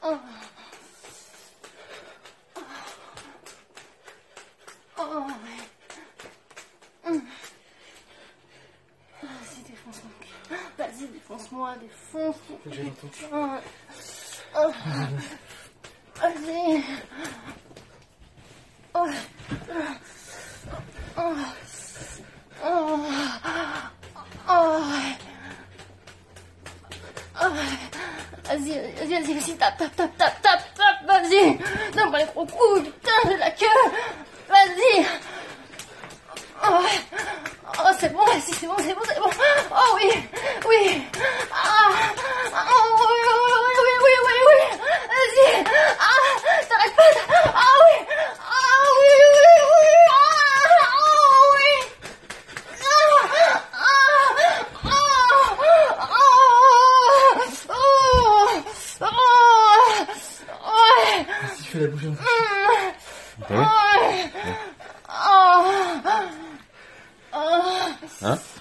Vas-y, défonce mon cul. Vas-y, défonce-moi, défonce. Faut que j'aille dans ton cul. Vas-y. Vas-y, tape, vas-y. Non, pas les gros coups, putain, j'ai la queue. Vas-y. Oh, c'est bon, vas-y, c'est bon. Oh oui. Oui. Vas-y. T'arrêtes pas. Oui. Si tu fais la bouche un peu. Hein?